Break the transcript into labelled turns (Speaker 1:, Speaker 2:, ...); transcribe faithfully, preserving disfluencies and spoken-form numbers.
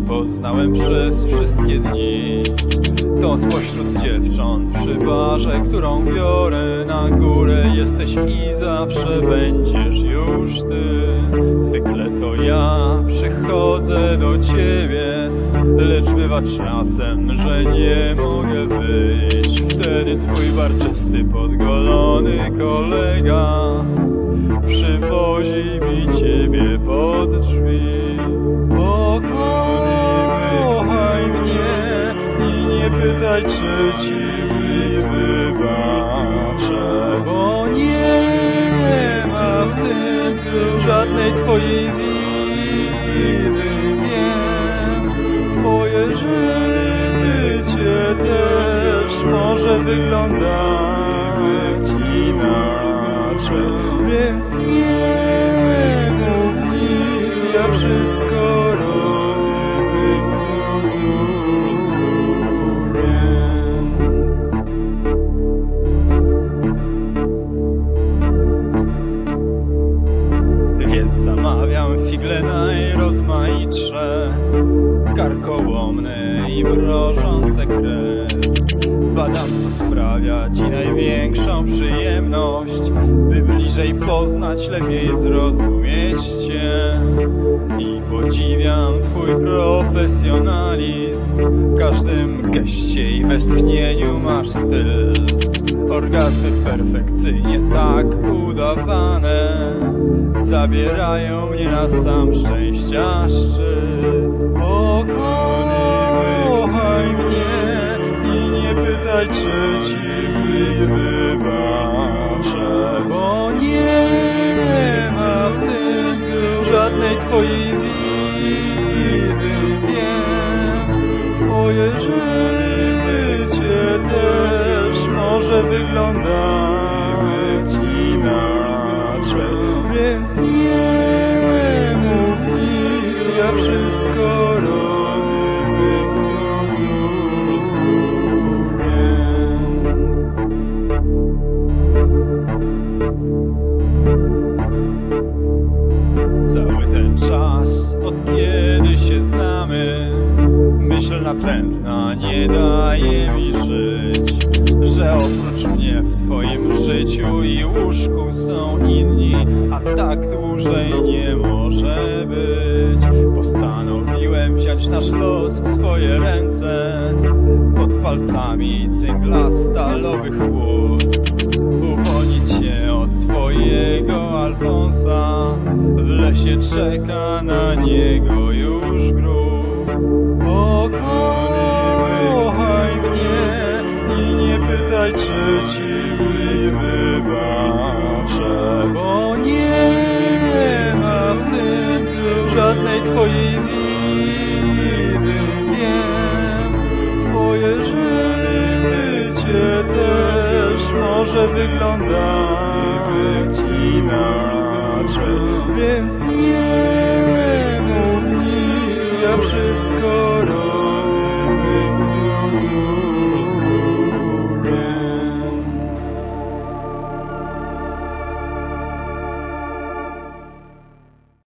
Speaker 1: poznałem przez wszystkie dni. To spośród dziewcząt przy barze, którą biorę na górę, jesteś i zawsze będziesz już ty. Zwykle to ja przychodzę do ciebie, lecz bywa czasem, że nie mogę wyjść. Wtedy twój barczysty, podgolony kolega przywozi mi ciebie pod drzwi. O, kochaj mnie i nie pytaj, czy ci wybaczę, bo nie ma w tym żadnej twojej winy. Wiem, twoje życie też może wyglądać inaczej, więc nie mów nic, ja wszystko robię z tobą. Więc zamawiam figle najrozmaitsze, karkołomne i mrożące krew. Badam, co sprawia ci największą przyjemność, by bliżej poznać, lepiej zrozumieć cię. I podziwiam twój profesjonalizm, w każdym geście i westchnieniu masz styl. Orgazmy perfekcyjnie tak udawane zabierają mnie na sam szczęścia szczyt. O, kochaj mnie i nie pytaj, czy ci wybaczę, bo nie ma w tym żadnej twojej winy. Wiem, twoje życie też może wyglądać inaczej, więc nie mów nic, ja wszystko robię z tobą. Cały ten czas, od kiedy się znamy, myśl natrętna nie daje mi żyć, że oprócz mnie w twoim życiu i łóżku są inni, a tak dłużej nie może być. Postanowiłem wziąć nasz los w swoje ręce, pod palcami cęgla stalowych łód, uwolnić się od twojego Alfonsa. W lesie czeka na niego już grób. O, kochaj mnie i nie pytaj, czy ci wybaczę, bo nie ma w tym żadnej twojej winy. Wiem, twoje życie też może wyglądać inaczej, więc nie